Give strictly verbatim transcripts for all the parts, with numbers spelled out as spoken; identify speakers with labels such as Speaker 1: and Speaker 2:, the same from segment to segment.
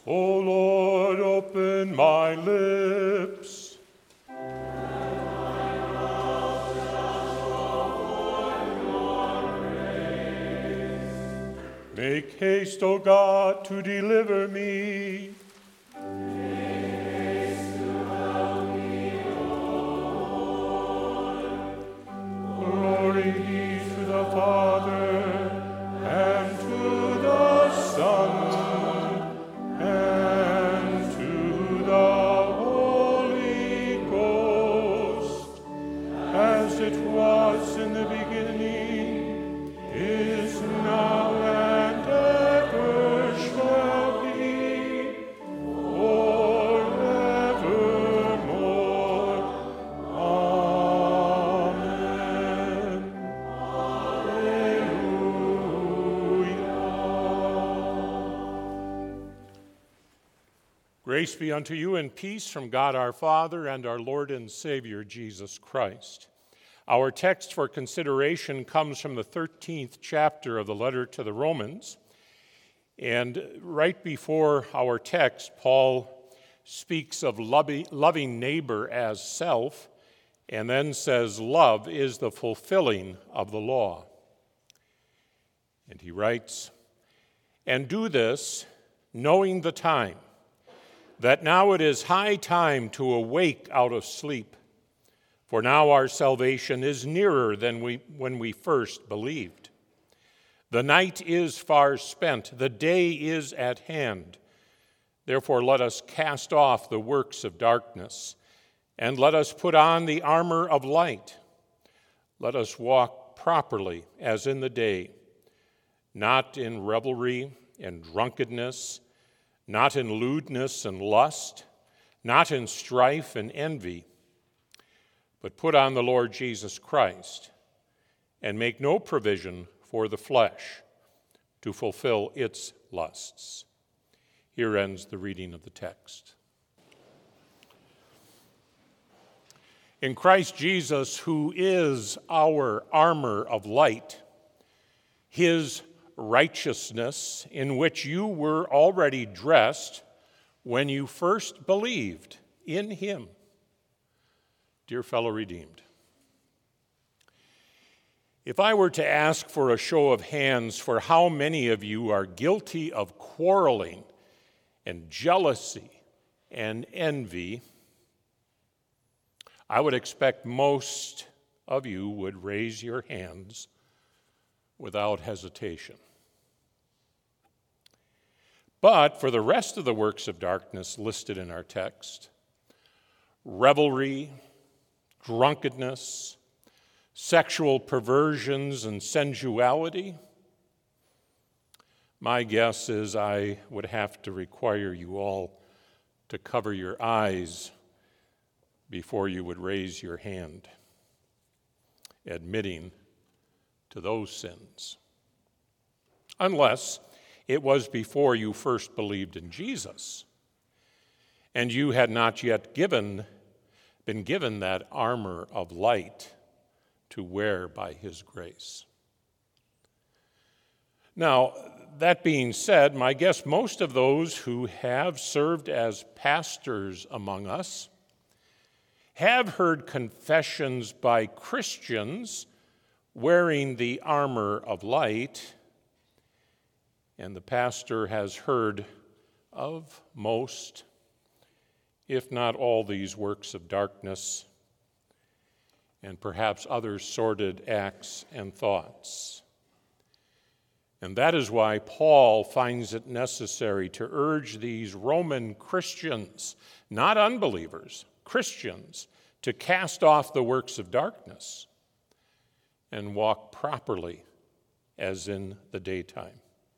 Speaker 1: O Lord, open my lips. Make haste, O God, to deliver me.
Speaker 2: Make haste to help me, Lord.
Speaker 1: Glory be to the Father, and to the Son, and to the Holy Ghost, as it was in the beginning, is now, and ever shall be, forevermore. Amen. Alleluia. Grace be unto you and peace from God our Father and our Lord and Savior Jesus Christ. Our text for consideration comes from the thirteenth chapter of the letter to the Romans. And right before our text, Paul speaks of loving neighbor as self, and then says love is the fulfilling of the law. And he writes, "And do this, knowing the time, that now it is high time to awake out of sleep. For now our salvation is nearer than we, when we first believed. The night is far spent, the day is at hand. Therefore let us cast off the works of darkness, and let us put on the armor of light. Let us walk properly as in the day, not in revelry and drunkenness, not in lewdness and lust, not in strife and envy, but put on the Lord Jesus Christ, and make no provision for the flesh to fulfill its lusts." Here ends the reading of the text. In Christ Jesus, who is our armor of light, his righteousness, in which you were already dressed when you first believed in him. Dear fellow redeemed, if I were to ask for a show of hands for how many of you are guilty of quarreling and jealousy and envy, I would expect most of you would raise your hands without hesitation. But for the rest of the works of darkness listed in our text, revelry, drunkenness, sexual perversions, and sensuality, my guess is I would have to require you all to cover your eyes before you would raise your hand, admitting to those sins. Unless it was before you first believed in Jesus, and you had not yet given been given that armor of light to wear by his grace. Now, that being said, my guess most of those who have served as pastors among us have heard confessions by Christians wearing the armor of light, and the pastor has heard of most, if not all, these works of darkness, and perhaps other sordid acts and thoughts. And that is why Paul finds it necessary to urge these Roman Christians, not unbelievers, Christians, to cast off the works of darkness and walk properly as in the daytime.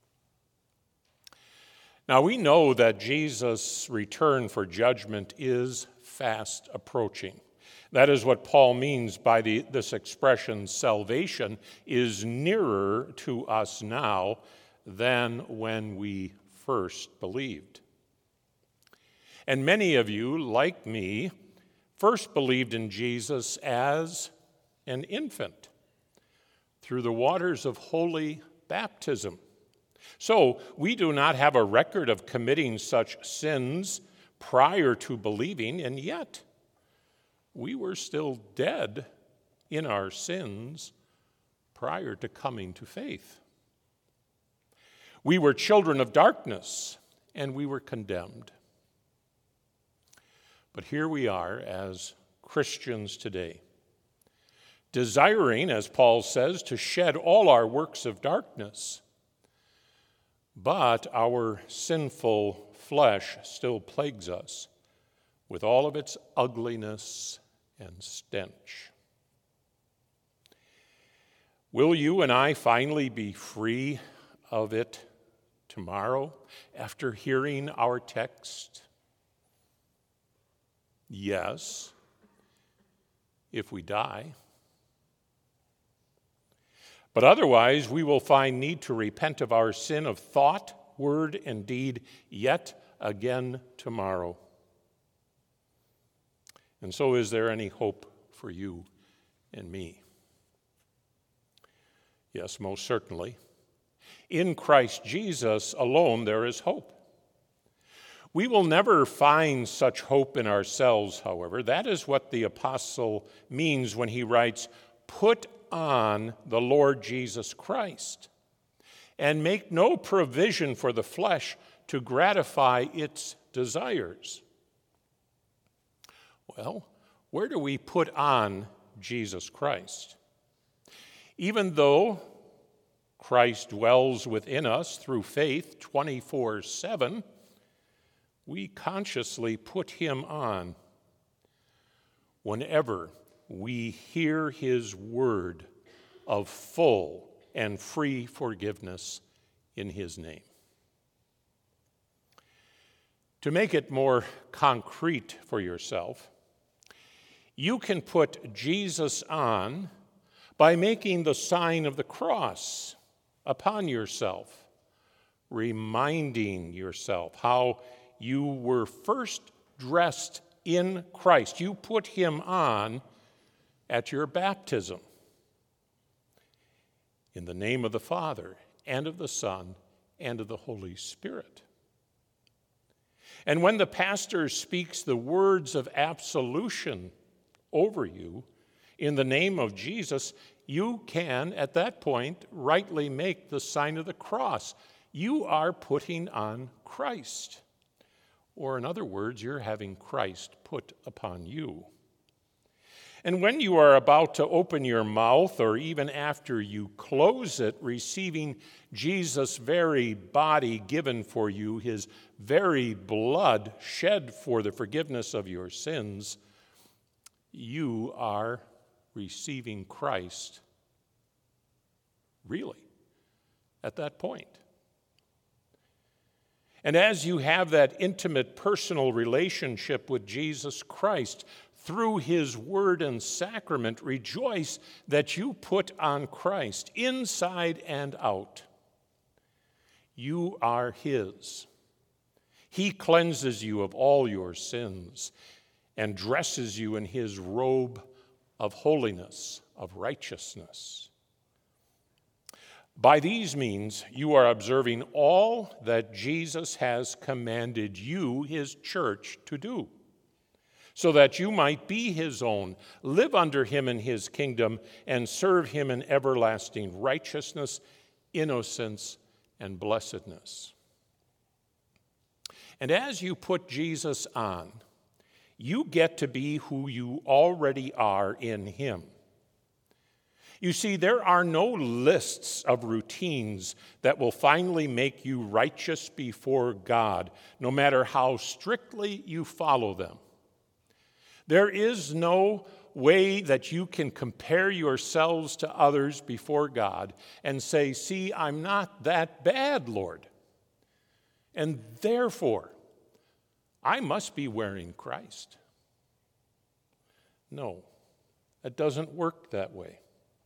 Speaker 1: Now, we know that Jesus' return for judgment is fast approaching. That is what Paul means by the, this expression, salvation is nearer to us now than when we first believed. And many of you, like me, first believed in Jesus as an infant through the waters of holy baptism. So we do not have a record of committing such sins prior to believing, and yet we were still dead in our sins prior to coming to faith. We were children of darkness, and we were condemned. But here we are as Christians today, desiring, as Paul says, to shed all our works of darkness. But our sinful flesh still plagues us with all of its ugliness and stench. Will you and I finally be free of it tomorrow after hearing our text? Yes, if we die. But otherwise, we will find need to repent of our sin of thought, word, and deed yet again tomorrow. And so, is there any hope for you and me? Yes, most certainly. In Christ Jesus alone there is hope. We will never find such hope in ourselves, however. That is what the apostle means when he writes, "Put on the Lord Jesus Christ, and make no provision for the flesh to gratify its desires." Well, where do we put on Jesus Christ? Even though Christ dwells within us through faith twenty-four seven, we consciously put him on whenever we hear his word of full and free forgiveness in his name. To make it more concrete for yourself, you can put Jesus on by making the sign of the cross upon yourself, reminding yourself how you were first dressed in Christ. You put him on at your baptism. In the name of the Father, and of the Son, and of the Holy Spirit. And when the pastor speaks the words of absolution over you in the name of Jesus, you can, at that point, rightly make the sign of the cross. You are putting on Christ. Or in other words, you're having Christ put upon you. And when you are about to open your mouth, or even after you close it, receiving Jesus' very body given for you, his very blood shed for the forgiveness of your sins, you are receiving Christ, really, at that point. And as you have that intimate personal relationship with Jesus Christ through his word and sacrament, rejoice that you put on Christ inside and out. You are his. He cleanses you of all your sins and dresses you in his robe of holiness, of righteousness. By these means, you are observing all that Jesus has commanded you, his church, to do, so that you might be his own, live under him in his kingdom, and serve him in everlasting righteousness, innocence, and blessedness. And as you put Jesus on, you get to be who you already are in him. You see, there are no lists of routines that will finally make you righteous before God, no matter how strictly you follow them. There is no way that you can compare yourselves to others before God and say, "See, I'm not that bad, Lord, and therefore I must be wearing Christ." No, it doesn't work that way.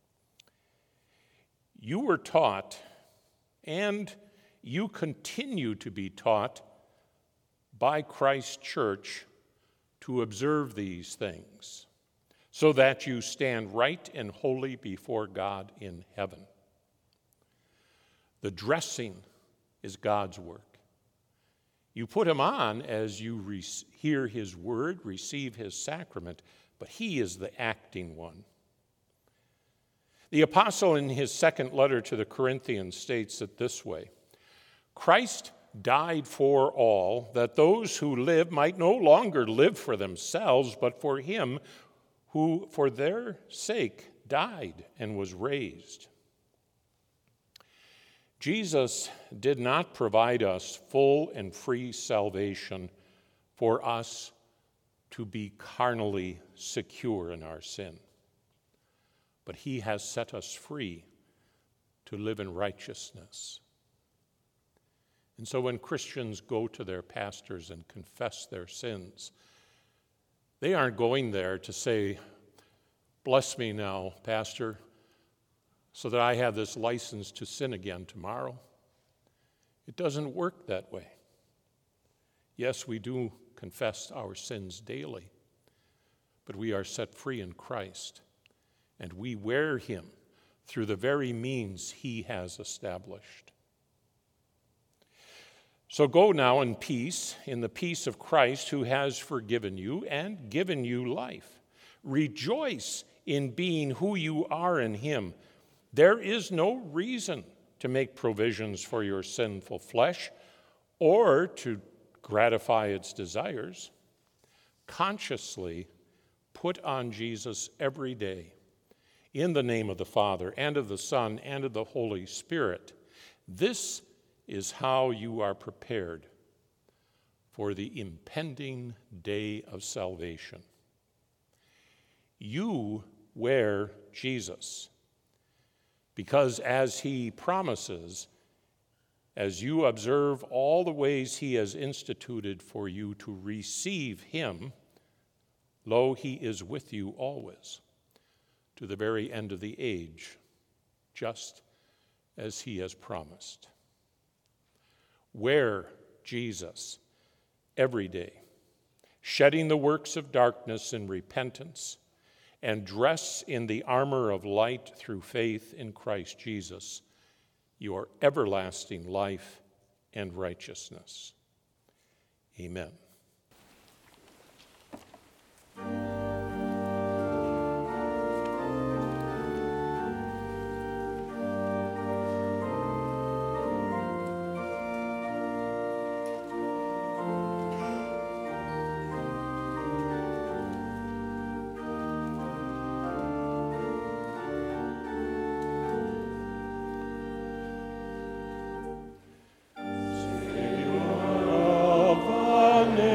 Speaker 1: You were taught, and you continue to be taught by Christ's church to observe these things, so that you stand right and holy before God in heaven. The dressing is God's work. You put him on as you re- hear his word, receive his sacrament, but he is the acting one. The apostle in his second letter to the Corinthians states it this way: Christ died for all, that those who live might no longer live for themselves, but for him who for their sake died and was raised. Jesus did not provide us full and free salvation for us to be carnally secure in our sin, but he has set us free to live in righteousness. And so when Christians go to their pastors and confess their sins, they aren't going there to say, "Bless me now, Pastor, so that I have this license to sin again tomorrow." It doesn't work that way. Yes, we do confess our sins daily, but we are set free in Christ, and we wear him through the very means he has established. So go now in peace, in the peace of Christ, who has forgiven you and given you life. Rejoice in being who you are in him. There is no reason to make provisions for your sinful flesh or to gratify its desires. Consciously put on Jesus every day in the name of the Father and of the Son and of the Holy Spirit. This is how you are prepared for the impending day of salvation. You wear Jesus, because as he promises, as you observe all the ways he has instituted for you to receive him, lo, he is with you always, to the very end of the age, just as he has promised. Wear Jesus every day, shedding the works of darkness in repentance, and dress in the armor of light through faith in Christ Jesus, your everlasting life and righteousness. Amen.
Speaker 2: Of the name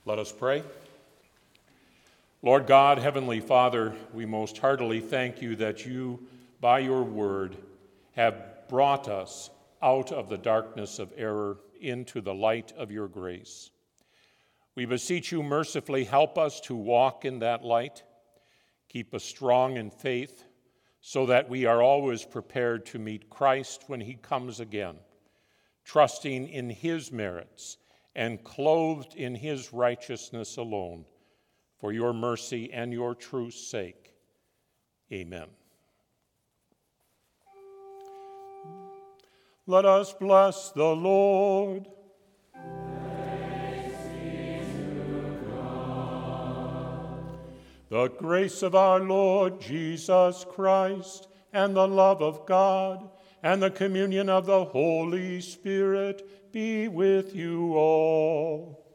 Speaker 1: Let us pray. Lord God, Heavenly Father, we most heartily thank you that you, by your word, have brought us out of the darkness of error into the light of your grace. We beseech you mercifully help us to walk in that light, keep us strong in faith, so that we are always prepared to meet Christ when he comes again, trusting in his merits and clothed in his righteousness alone, for your mercy and your truth's sake. Amen. Let us bless the Lord.
Speaker 2: Praise be to God.
Speaker 1: The grace of our Lord Jesus Christ, and the love of God, and the communion of the Holy Spirit be with you all.